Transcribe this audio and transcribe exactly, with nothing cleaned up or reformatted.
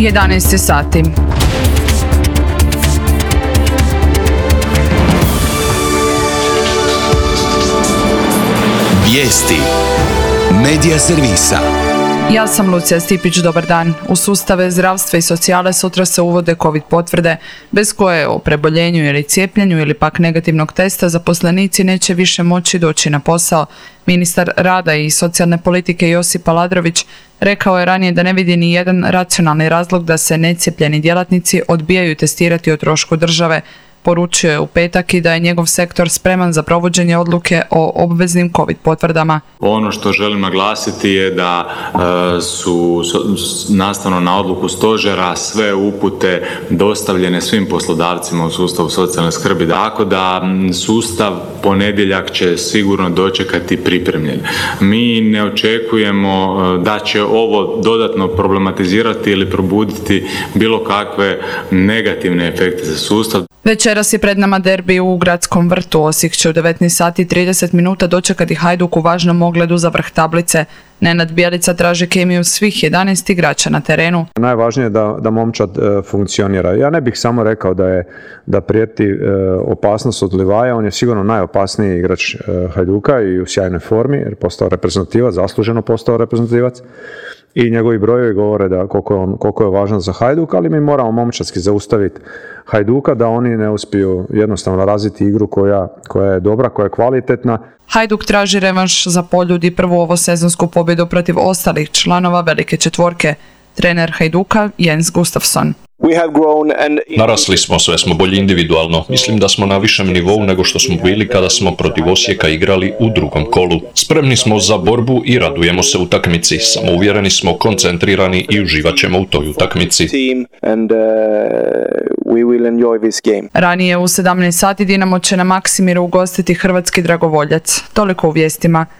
jedanaest sati. Vijesti Medija servisa. Ja sam Lucija Stipić, dobar dan. U sustave zdravstva i socijale sutra se uvode COVID potvrde, bez koje o preboljenju ili cijepljenju ili pak negativnog testa zaposlenici neće više moći doći na posao. Ministar rada i socijalne politike Josip Aladrović rekao je ranije da ne vidi ni jedan racionalni razlog da se necijepljeni djelatnici odbijaju testirati o trošku države. Poručio je u petak i da je njegov sektor spreman za provođenje odluke o obveznim COVID potvrdama. Ono što želim naglasiti je da e, su nastavno na odluku stožera sve upute dostavljene svim poslodavcima u sustavu socijalne skrbi. Tako da sustav ponedjeljak će sigurno dočekati pripremljen. Mi ne očekujemo da će ovo dodatno problematizirati ili probuditi bilo kakve negativne efekte za sustav. Večeras je pred nama derbi u Gradskom vrtu. Osijek će u devetnaest sati i trideset minuta dočekati Hajduk u važnom ogledu za vrh tablice. Nenad Bjelica traži kemiju svih jedanaest igrača na terenu. Najvažnije je da, da momčad e, funkcionira. Ja ne bih samo rekao da je da prijeti e, opasnost od Livaja. On je sigurno najopasniji igrač e, Hajduka i u sjajnoj formi jer postao reprezentativac, zasluženo postao reprezentativac. I njegovi brojevi govore da koliko je, on, koliko je važan za Hajduk, ali mi moramo momčadski zaustaviti Hajduka da oni ne uspiju jednostavno razviti igru koja, koja je dobra, koja je kvalitetna. Hajduk traži revanš za Poljudi, prvu ovosezonsku pobjedu protiv ostalih članova velike četvorke. Trener Hajduka Jens Gustafsson. Narasli smo, sve smo bolji individualno. Mislim da smo na višem nivou nego što smo bili kada smo protiv Osijeka igrali u drugom kolu. Spremni smo za borbu i radujemo se utakmici. Samouvjereni smo, koncentrirani i uživat ćemo u toj utakmici. Ranije u sedamnaest sati Dinamo će na Maksimiru ugostiti hrvatski dragovoljac. Toliko u vijestima.